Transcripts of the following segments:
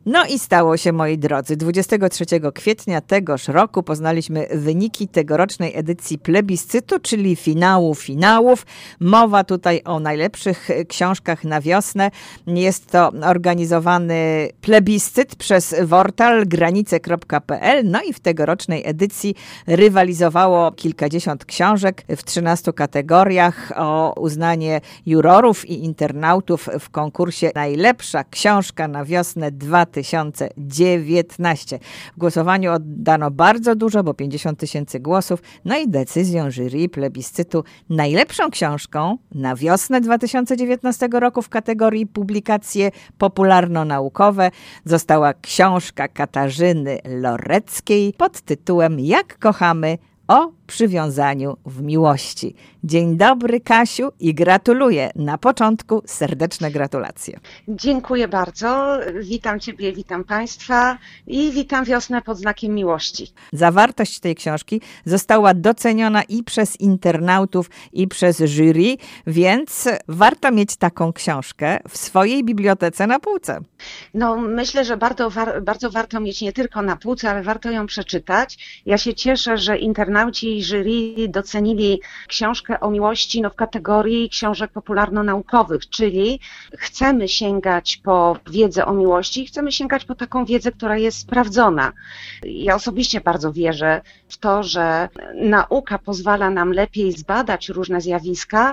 No i stało się, moi drodzy. 23 kwietnia tegoż roku poznaliśmy wyniki tegorocznej edycji plebiscytu, czyli finału finałów. Mowa tutaj o najlepszych książkach na wiosnę. Jest to organizowany plebiscyt przez portal granice.pl. No i w tegorocznej edycji rywalizowało kilkadziesiąt książek w 13 kategoriach o uznanie jurorów i internautów w konkursie Najlepsza książka na wiosnę 2019. W głosowaniu oddano bardzo dużo, bo 50 000 głosów. No i decyzją jury plebiscytu najlepszą książką na wiosnę 2019 roku w kategorii publikacje popularno-naukowe została książka Katarzyny Loreckiej pod tytułem Jak kochamy o przywiązaniu w miłości. Dzień dobry, Kasiu, i gratuluję. Na początku serdeczne gratulacje. Dziękuję bardzo. Witam Ciebie, witam Państwa i witam wiosnę pod znakiem miłości. Zawartość tej książki została doceniona i przez internautów, i przez jury, więc warto mieć taką książkę w swojej bibliotece na półce. No, myślę, że bardzo warto mieć nie tylko na półce, ale warto ją przeczytać. Ja się cieszę, że internauci i jury docenili książkę o miłości w kategorii książek popularno-naukowych, czyli chcemy sięgać po wiedzę o miłości, chcemy sięgać po taką wiedzę, która jest sprawdzona. Ja osobiście bardzo wierzę w to, że nauka pozwala nam lepiej zbadać różne zjawiska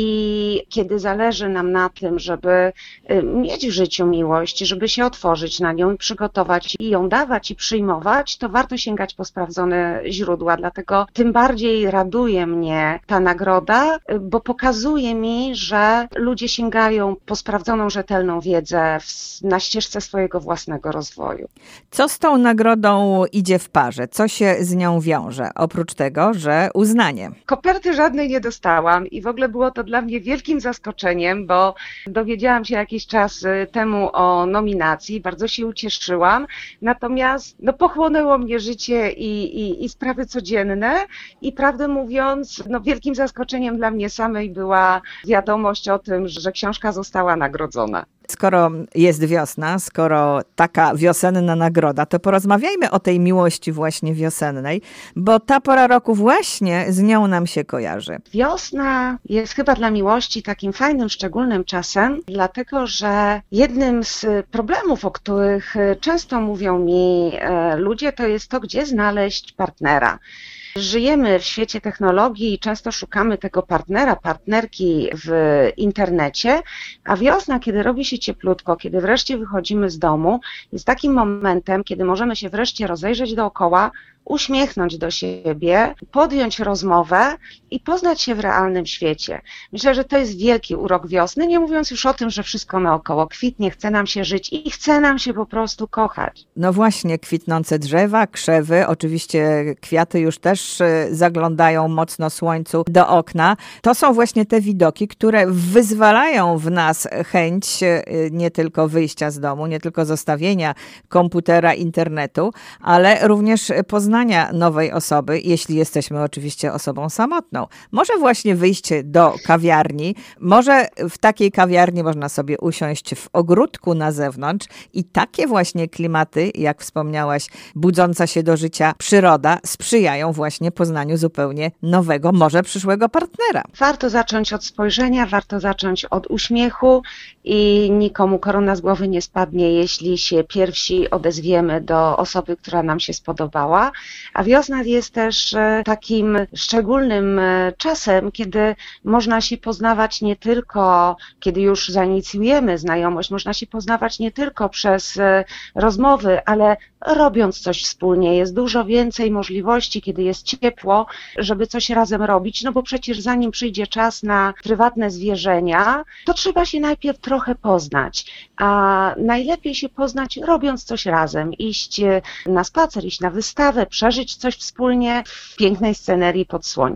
i kiedy zależy nam na tym, żeby mieć w życiu miłość, żeby się otworzyć na nią i przygotować i ją dawać i przyjmować, to warto sięgać po sprawdzone źródła. Dlatego tym bardziej raduje mnie ta nagroda, bo pokazuje mi, że ludzie sięgają po sprawdzoną, rzetelną wiedzę na ścieżce swojego własnego rozwoju. Co z tą nagrodą idzie w parze? Co się z nią wiąże? Oprócz tego, że uznanie. Koperty żadnej nie dostałam i w ogóle było to dla mnie wielkim zaskoczeniem, bo dowiedziałam się jakiś czas temu o nominacji, bardzo się ucieszyłam, natomiast pochłonęło mnie życie i sprawy codzienne i prawdę mówiąc, wielkim zaskoczeniem dla mnie samej była wiadomość o tym, że książka została nagrodzona. Skoro jest wiosna, skoro taka wiosenna nagroda, to porozmawiajmy o tej miłości właśnie wiosennej, bo ta pora roku właśnie z nią nam się kojarzy. Wiosna jest chyba dla miłości takim fajnym, szczególnym czasem, dlatego że jednym z problemów, o których często mówią mi ludzie, to jest to, gdzie znaleźć partnera. Żyjemy w świecie technologii i często szukamy tego partnera, partnerki w internecie, a wiosna, kiedy robi się cieplutko, kiedy wreszcie wychodzimy z domu, jest takim momentem, kiedy możemy się wreszcie rozejrzeć dookoła, uśmiechnąć do siebie, podjąć rozmowę i poznać się w realnym świecie. Myślę, że to jest wielki urok wiosny, nie mówiąc już o tym, że wszystko naokoło kwitnie, chce nam się żyć i chce nam się po prostu kochać. No właśnie, kwitnące drzewa, krzewy, oczywiście kwiaty już też zaglądają mocno słońcu do okna. To są właśnie te widoki, które wyzwalają w nas chęć nie tylko wyjścia z domu, nie tylko zostawienia komputera, internetu, ale również poznania nowej osoby, jeśli jesteśmy oczywiście osobą samotną. Może właśnie wyjście do kawiarni, może w takiej kawiarni można sobie usiąść w ogródku na zewnątrz i takie właśnie klimaty, jak wspomniałaś, budząca się do życia przyroda, sprzyjają właśnie poznaniu zupełnie nowego, może przyszłego partnera. Warto zacząć od spojrzenia, warto zacząć od uśmiechu i nikomu korona z głowy nie spadnie, jeśli się pierwsi odezwiemy do osoby, która nam się spodobała. A wiosna jest też takim szczególnym czasem, kiedy można się poznawać nie tylko, kiedy już zainicjujemy znajomość, można się poznawać nie tylko przez rozmowy, ale robiąc coś wspólnie. Jest dużo więcej możliwości, kiedy jest ciepło, żeby coś razem robić, bo przecież zanim przyjdzie czas na prywatne zwierzenia, to trzeba się najpierw trochę poznać, a najlepiej się poznać robiąc coś razem, iść na spacer, iść na wystawę, przeżyć coś wspólnie w pięknej scenerii pod słońcem.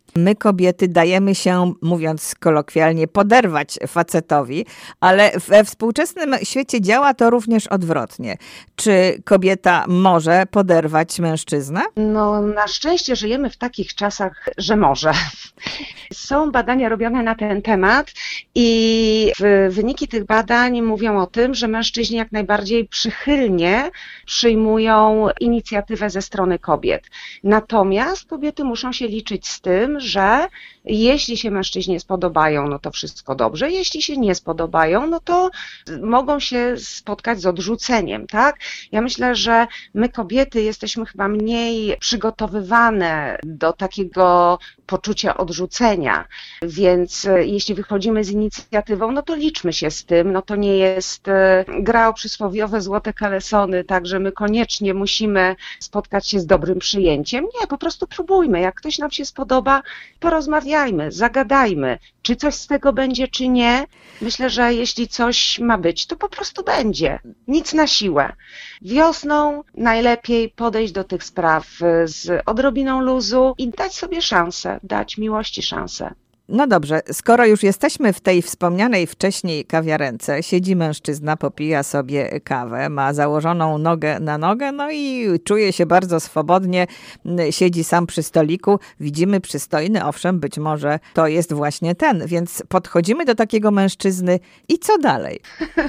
My kobiety dajemy się, mówiąc kolokwialnie, poderwać facetowi, ale we współczesnym świecie działa to również odwrotnie. Czy kobieta może poderwać mężczyznę? No, na szczęście żyjemy w takich czasach, że może. Są badania robione na ten temat i wyniki tych badań mówią o tym, że mężczyźni jak najbardziej przychylnie przyjmują inicjatywę ze strony kobiet. Natomiast kobiety muszą się liczyć z tym, że jeśli się mężczyźnie spodobają, no to wszystko dobrze. Jeśli się nie spodobają, no to mogą się spotkać z odrzuceniem, tak? Ja myślę, że my kobiety jesteśmy chyba mniej przygotowywane do takiego poczucia odrzucenia, więc jeśli wychodzimy z inicjatywą, no to liczmy się z tym, no to nie jest gra o przysłowiowe złote kalesony, tak, że my koniecznie musimy spotkać się z dobrym przyjęciem. Nie, po prostu próbujmy, jak ktoś nam się spodoba, porozmawiajmy, zagadajmy, czy coś z tego będzie, czy nie. Myślę, że jeśli coś ma być, to po prostu będzie, nic na siłę. Wiosną najlepiej podejść do tych spraw z odrobiną luzu i dać sobie szansę, dać miłości szansę. No dobrze, skoro już jesteśmy w tej wspomnianej wcześniej kawiarence, siedzi mężczyzna, popija sobie kawę, ma założoną nogę na nogę, no i czuje się bardzo swobodnie, siedzi sam przy stoliku, widzimy przystojny, owszem, być może to jest właśnie ten, więc podchodzimy do takiego mężczyzny i co dalej?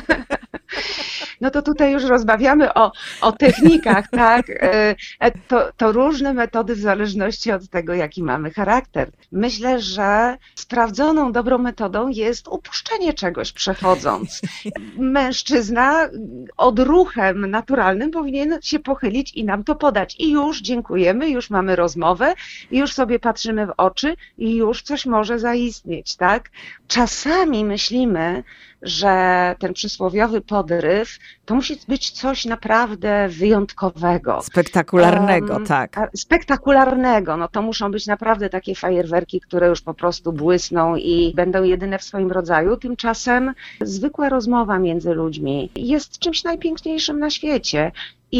No to tutaj już rozmawiamy o technikach, tak? To różne metody w zależności od tego, jaki mamy charakter. Myślę, że sprawdzoną, dobrą metodą jest upuszczenie czegoś przechodząc. Mężczyzna odruchem naturalnym powinien się pochylić i nam to podać. I już dziękujemy, już mamy rozmowę, już sobie patrzymy w oczy i już coś może zaistnieć, tak? Czasami myślimy, że ten przysłowiowy podryw to musi być coś naprawdę wyjątkowego. Spektakularnego, tak. Spektakularnego, no to muszą być naprawdę takie fajerwerki, które już po prostu błysną i będą jedyne w swoim rodzaju. Tymczasem zwykła rozmowa między ludźmi jest czymś najpiękniejszym na świecie.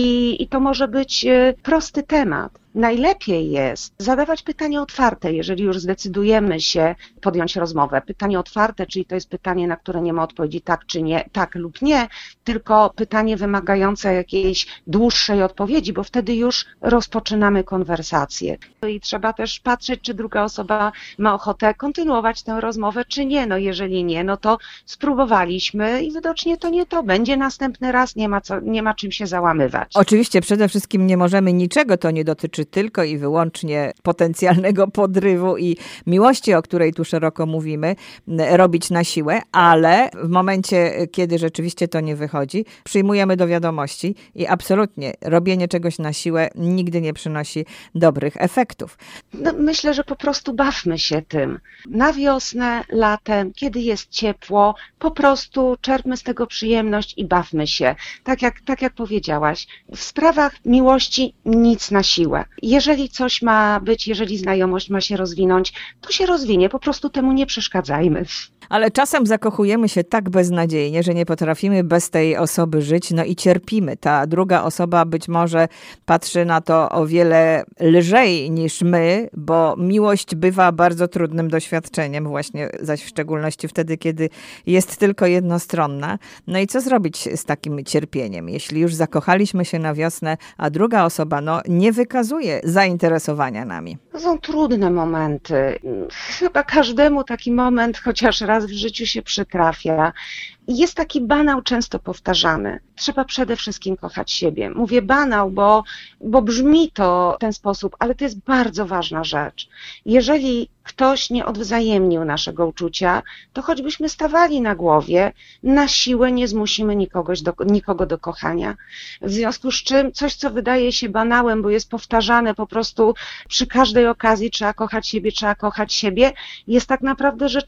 I to może być prosty temat. Najlepiej jest zadawać pytanie otwarte, jeżeli już zdecydujemy się podjąć rozmowę. Pytanie otwarte, czyli to jest pytanie, na które nie ma odpowiedzi tak czy nie, tak lub nie, tylko pytanie wymagające jakiejś dłuższej odpowiedzi, bo wtedy już rozpoczynamy konwersację. I trzeba też patrzeć, czy druga osoba ma ochotę kontynuować tę rozmowę, czy nie. No jeżeli nie, no to spróbowaliśmy i widocznie to nie to. Będzie następny raz, nie ma czym się załamywać. Oczywiście przede wszystkim nie możemy niczego, to nie dotyczy tylko i wyłącznie potencjalnego podrywu i miłości, o której tu szeroko mówimy, robić na siłę, ale w momencie, kiedy rzeczywiście to nie wychodzi, przyjmujemy do wiadomości i absolutnie robienie czegoś na siłę nigdy nie przynosi dobrych efektów. No, myślę, że po prostu bawmy się tym. Na wiosnę, latem, kiedy jest ciepło, po prostu czerpmy z tego przyjemność i bawmy się. Tak jak powiedziałaś, w sprawach miłości nic na siłę. Jeżeli coś ma być, jeżeli znajomość ma się rozwinąć, to się rozwinie, po prostu temu nie przeszkadzajmy. Ale czasem zakochujemy się tak beznadziejnie, że nie potrafimy bez tej osoby żyć, no i cierpimy. Ta druga osoba być może patrzy na to o wiele lżej niż my, bo miłość bywa bardzo trudnym doświadczeniem, właśnie zaś w szczególności wtedy, kiedy jest tylko jednostronna. No i co zrobić z takim cierpieniem, jeśli już zakochaliśmy się na wiosnę, a druga osoba nie wykazuje zainteresowania nami? To są trudne momenty. Chyba każdemu taki moment chociaż raz w życiu się przytrafia. Jest taki banał często powtarzany. Trzeba przede wszystkim kochać siebie. Mówię banał, bo brzmi to w ten sposób, ale to jest bardzo ważna rzecz. Jeżeli ktoś nie odwzajemnił naszego uczucia, to choćbyśmy stawali na głowie, na siłę nie zmusimy nikogo do kochania. W związku z czym coś, co wydaje się banałem, bo jest powtarzane po prostu przy każdej okazji, trzeba kochać siebie, jest tak naprawdę rzeczą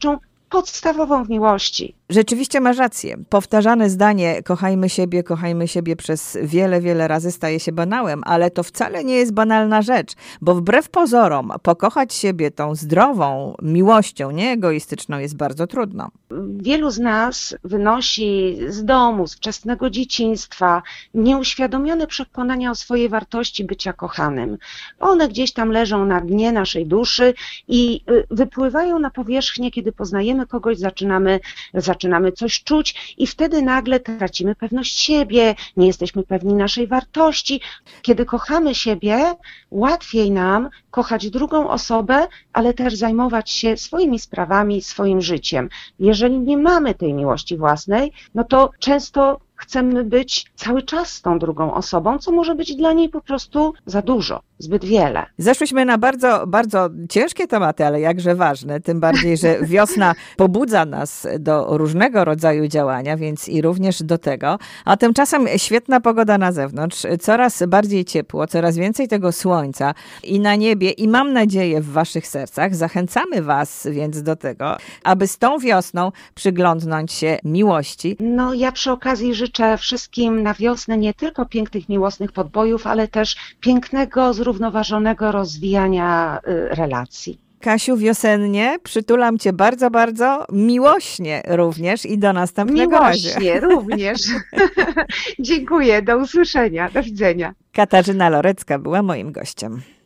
podstawową w miłości. Rzeczywiście masz rację. Powtarzane zdanie kochajmy siebie przez wiele, wiele razy staje się banałem, ale to wcale nie jest banalna rzecz, bo wbrew pozorom pokochać siebie tą zdrową miłością, nie egoistyczną, jest bardzo trudno. Wielu z nas wynosi z domu, z wczesnego dzieciństwa nieuświadomione przekonania o swojej wartości bycia kochanym. One gdzieś tam leżą na dnie naszej duszy i wypływają na powierzchnię, kiedy poznajemy kogoś, zaczynamy coś czuć i wtedy nagle tracimy pewność siebie, nie jesteśmy pewni naszej wartości. Kiedy kochamy siebie, łatwiej nam kochać drugą osobę, ale też zajmować się swoimi sprawami, swoim życiem. Jeżeli nie mamy tej miłości własnej, no to często chcemy być cały czas z tą drugą osobą, co może być dla niej po prostu za dużo, zbyt wiele. Zeszłyśmy na bardzo, bardzo ciężkie tematy, ale jakże ważne, tym bardziej, że wiosna pobudza nas do różnego rodzaju działania, więc i również do tego. A tymczasem świetna pogoda na zewnątrz, coraz bardziej ciepło, coraz więcej tego słońca i na niebie i mam nadzieję w waszych sercach. Zachęcamy was więc do tego, aby z tą wiosną przyglądnąć się miłości. No ja przy okazji życzę wszystkim na wiosnę nie tylko pięknych, miłosnych podbojów, ale też pięknego, zrównoważonego rozwijania relacji. Kasiu, wiosennie przytulam cię bardzo, bardzo miłośnie również i do następnego razu. Miłośnie również. Dziękuję, do usłyszenia, do widzenia. Katarzyna Lorecka była moim gościem.